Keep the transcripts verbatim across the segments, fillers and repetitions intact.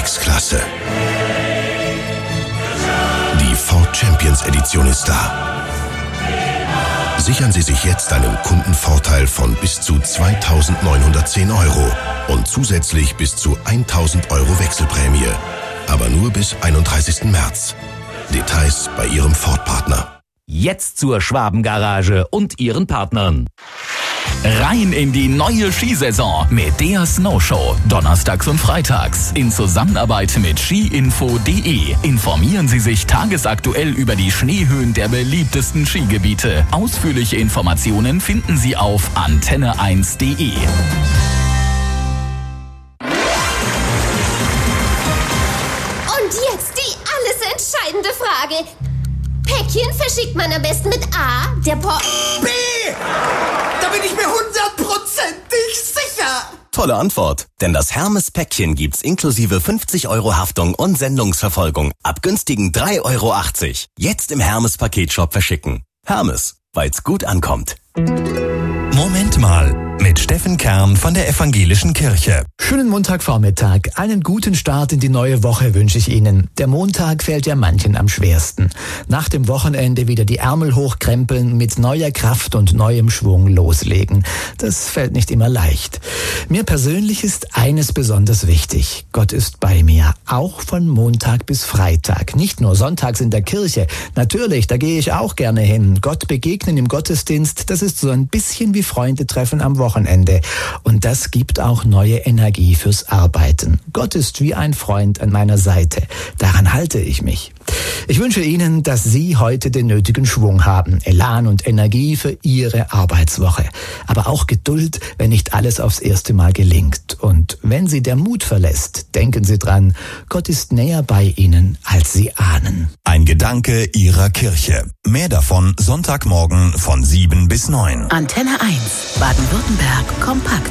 Königsklasse. Die Ford Champions Edition ist da. Sichern Sie sich jetzt einen Kundenvorteil von bis zu zweitausendneunhundertzehn Euro und zusätzlich bis zu tausend Euro Wechselprämie. Aber nur bis einunddreißigsten März. Details bei Ihrem Ford-Partner. Jetzt zur Schwabengarage und ihren Partnern. Rein in die neue Skisaison mit der Snowshow. Donnerstags und freitags in Zusammenarbeit mit ski info punkt de. Informieren Sie sich tagesaktuell über die Schneehöhen der beliebtesten Skigebiete. Ausführliche Informationen finden Sie auf antenne eins punkt de. Und jetzt die alles entscheidende Frage. Päckchen verschickt man am besten mit A, der Po... B! Da bin ich mir hundertprozentig sicher! Tolle Antwort, denn das Hermes-Päckchen gibt's inklusive fünfzig Euro Haftung und Sendungsverfolgung ab günstigen drei Euro achtzig. Jetzt im Hermes-Paketshop verschicken. Hermes, weil's gut ankommt. Moment mal, mit Steffen Kern von der Evangelischen Kirche. Schönen Montagvormittag. Einen guten Start in die neue Woche wünsche ich Ihnen. Der Montag fällt ja manchen am schwersten. Nach dem Wochenende wieder die Ärmel hochkrempeln, mit neuer Kraft und neuem Schwung loslegen. Das fällt nicht immer leicht. Mir persönlich ist eines besonders wichtig. Gott ist bei mir, auch von Montag bis Freitag. Nicht nur sonntags in der Kirche. Natürlich, da gehe ich auch gerne hin. Gott begegnen im Gottesdienst, das ist so ein bisschen wie Freunde treffen am Wochenende. Und das gibt auch neue Energie fürs Arbeiten. Gott ist wie ein Freund an meiner Seite. Daran halte ich mich. Ich wünsche Ihnen, dass Sie heute den nötigen Schwung haben, Elan und Energie für Ihre Arbeitswoche. Aber auch Geduld, wenn nicht alles aufs erste Mal gelingt. Und wenn Sie der Mut verlässt, denken Sie dran, Gott ist näher bei Ihnen, als Sie ahnen. Ein Gedanke Ihrer Kirche. Mehr davon Sonntagmorgen von sieben bis neun. Antenne eins, Baden-Württemberg kompakt.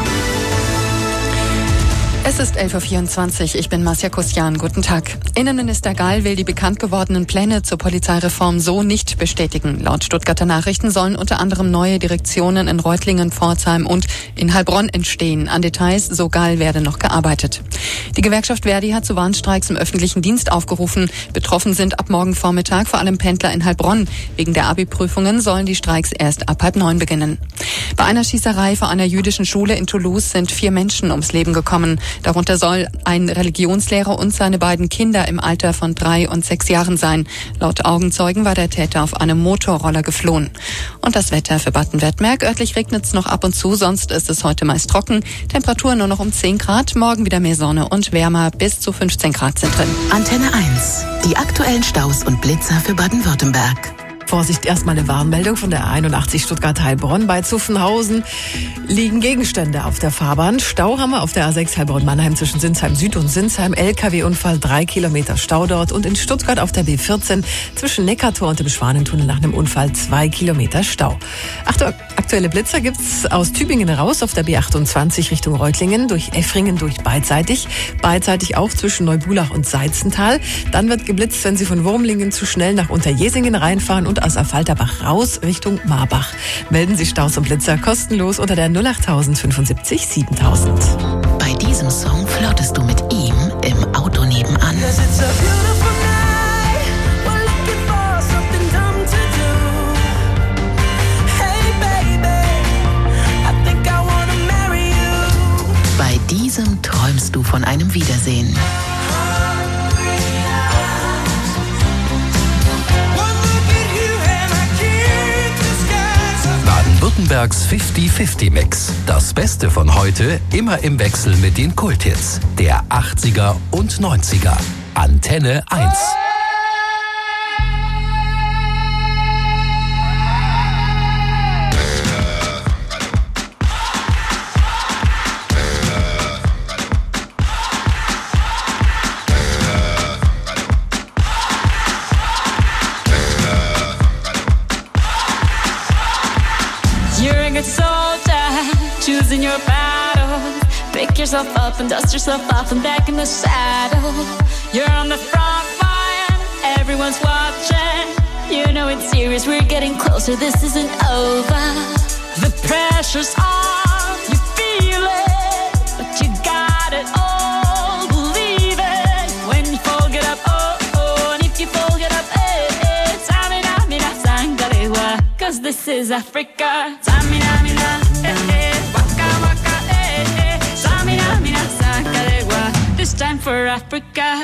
Es ist elf Uhr vierundzwanzig, ich bin Marcia Kustian. Guten Tag. Innenminister Gall will die bekannt gewordenen Pläne zur Polizeireform so nicht bestätigen. Laut Stuttgarter Nachrichten sollen unter anderem neue Direktionen in Reutlingen, Pforzheim und in Heilbronn entstehen. An Details, so Gall, werde noch gearbeitet. Die Gewerkschaft Verdi hat zu Warnstreiks im öffentlichen Dienst aufgerufen. Betroffen sind ab morgen Vormittag vor allem Pendler in Heilbronn. Wegen der Abi-Prüfungen sollen die Streiks erst ab halb neun beginnen. Bei einer Schießerei vor einer jüdischen Schule in Toulouse sind vier Menschen ums Leben gekommen. Darunter soll ein Religionslehrer und seine beiden Kinder im Alter von drei und sechs Jahren sein. Laut Augenzeugen war der Täter auf einem Motorroller geflohen. Und das Wetter für Baden-Württemberg. Örtlich regnet es noch ab und zu, sonst ist es heute meist trocken. Temperatur nur noch um zehn Grad, morgen wieder mehr Sonne und wärmer, bis zu fünfzehn Grad sind drin. Antenne eins, die aktuellen Staus und Blitzer für Baden-Württemberg. Vorsicht, erstmal eine Warnmeldung von der einundachtzig Stuttgart-Heilbronn. Bei Zuffenhausen liegen Gegenstände auf der Fahrbahn. Stau haben wir auf der A sechs Heilbronn-Mannheim zwischen Sinsheim Süd und Sinsheim. L K W-Unfall, drei Kilometer Stau dort. Und in Stuttgart auf der B vierzehn zwischen Neckartor und dem Schwanentunnel nach einem Unfall, zwei Kilometer Stau. Achtung, aktuelle Blitzer gibt's aus Tübingen raus auf der B achtundzwanzig Richtung Reutlingen, durch Effringen durch beidseitig. Beidseitig auch zwischen Neubulach und Seitzental. Dann wird geblitzt, wenn Sie von Wurmlingen zu schnell nach Unterjesingen reinfahren und aus Affalterbach raus Richtung Marbach. Melden Sie Staus und Blitzer kostenlos unter der null acht fünfundsiebzig siebentausend. Bei diesem Song flirtest du mit ihm im Auto nebenan. Bei diesem träumst du von einem Wiedersehen. Baden-Württembergs fünfzig fünfzig Mix. Das Beste von heute immer im Wechsel mit den Kulthits der achtziger und neunziger. Antenne eins. Choosing your battle, pick yourself up and dust yourself off and back in the saddle. You're on the front line, everyone's watching. You know it's serious, we're getting closer, this isn't over. The pressure's on, you feel it, but you got it all, believe it. this is Africa. Samina, mina, eh, eh, waka, waka, eh, eh. Samina, mina, sakalewa. This time for Africa.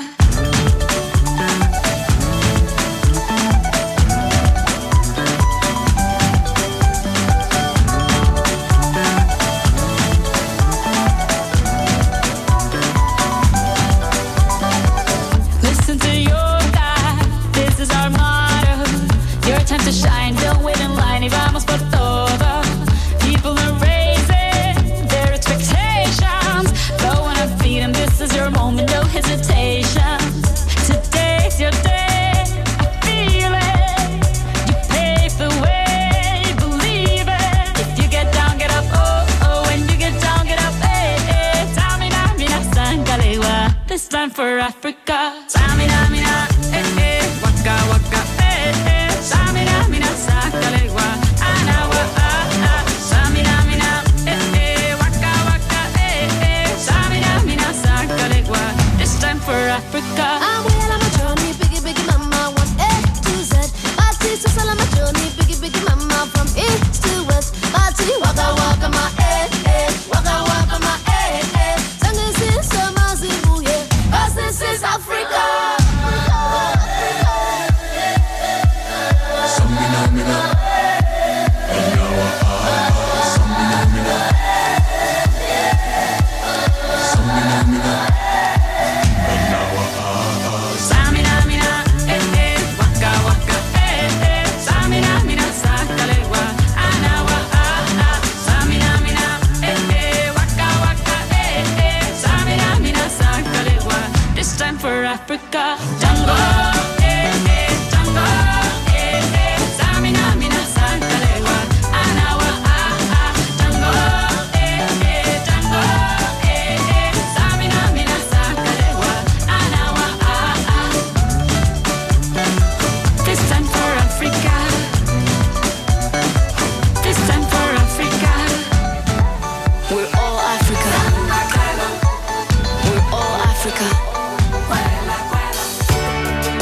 Time to shine, don't wait in line, y vamos por todo. People are raising their expectations. Go on and feed them, this is your moment, no hesitation. Today's your day, I feel it. You pave the way, believe it. If you get down, get up, oh, oh. When you get down, get up, eh, eh. Tamina, mina, sangalewa. This time for Africa. Tamina, mina, eh, eh. Waka, waka, eh, eh. Samina, mina, sakalewa, anawa, ah, ah. Samina, mina, eh, eh, waka, waka, eh, eh. Samina, mina, sakalewa. This time for Africa. I'm well on my journey, biggie, biggie, mama, one A to Z. Party, so on my journey, biggie, biggie, mama, from east to west. Party, waka, waka, my eh, eh, waka, waka, my eh, eh. Sangin' sin, summer, zibu, yeah. 'Cause this is Africa. Africa, Django, eh, eh, Django, eh, eh, Samina, mina, sakalewa, anawa, ah, ah, Django, eh, eh, Django, eh, eh, Samina, mina, sakalewa, anawa, ah, ah. This time for Africa, this time for Africa. We're all Africa. We're all Africa.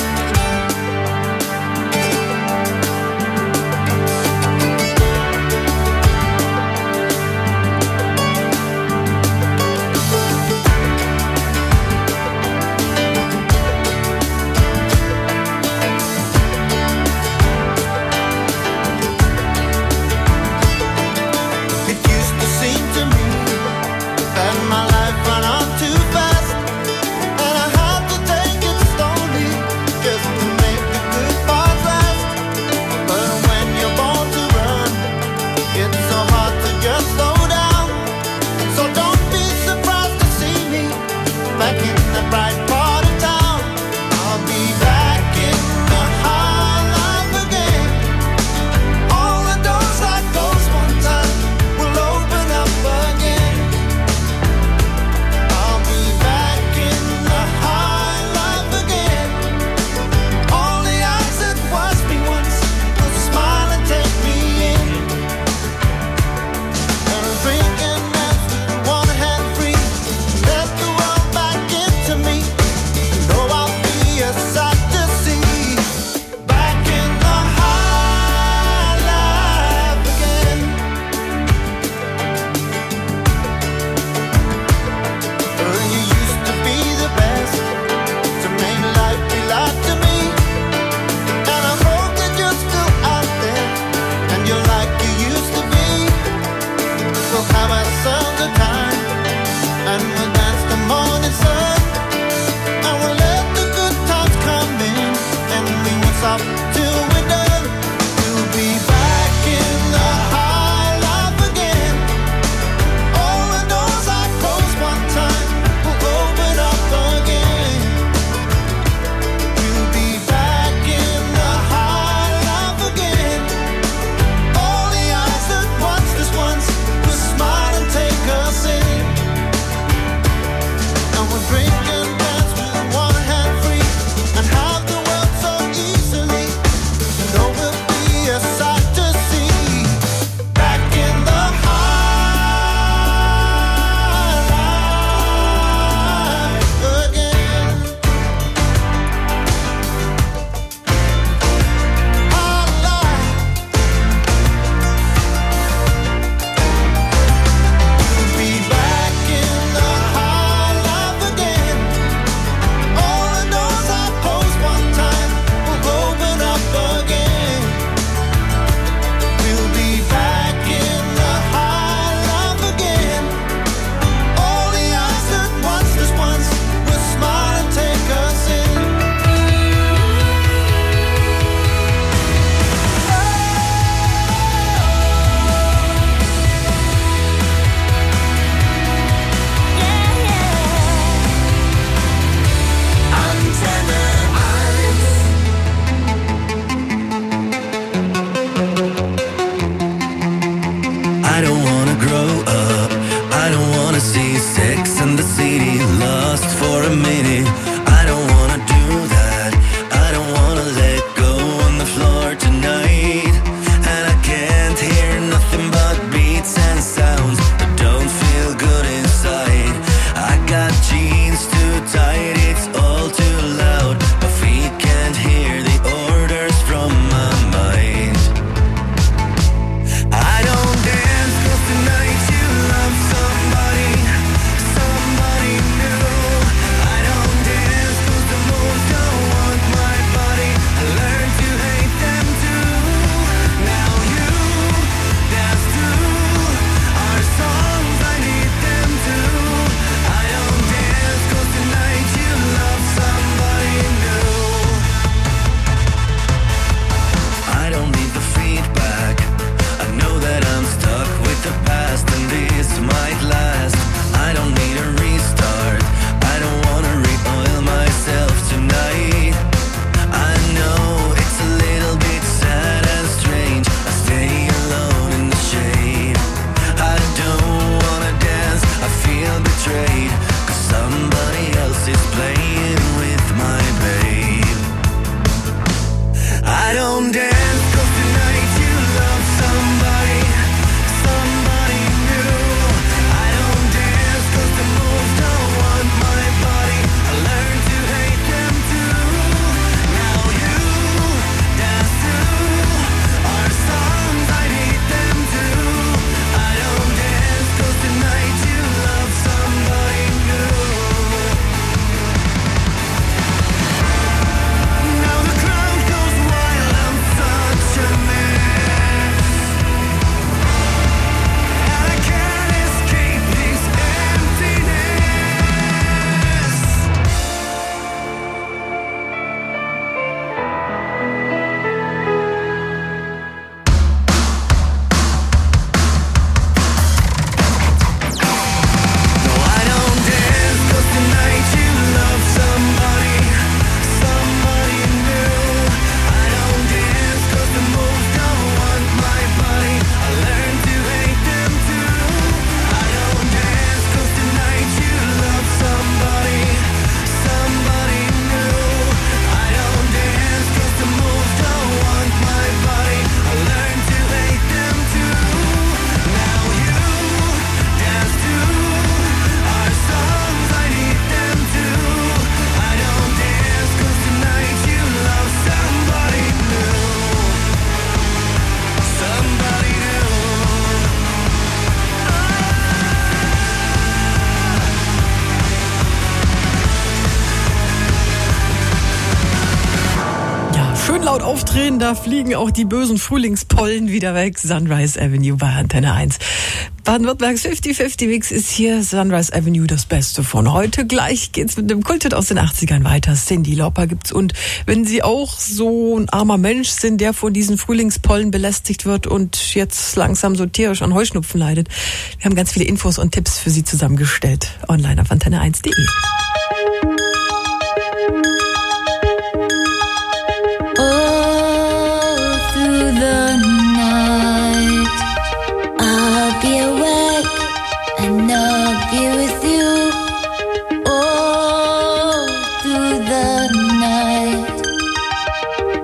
laut aufdrehen, da fliegen auch die bösen Frühlingspollen wieder weg. Sunrise Avenue bei Antenne eins. Baden-Württembergs fünfzig fünfzig Mix ist hier. Sunrise Avenue, das Beste von heute. Gleich geht's mit dem Kulthit aus den achtzigern weiter. Cyndi Lauper gibt's. Und wenn Sie auch so ein armer Mensch sind, der von diesen Frühlingspollen belästigt wird und jetzt langsam so tierisch an Heuschnupfen leidet, wir haben ganz viele Infos und Tipps für Sie zusammengestellt. Online auf antenne eins punkt de.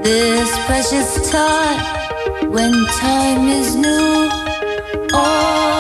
Precious time when time is new. Oh.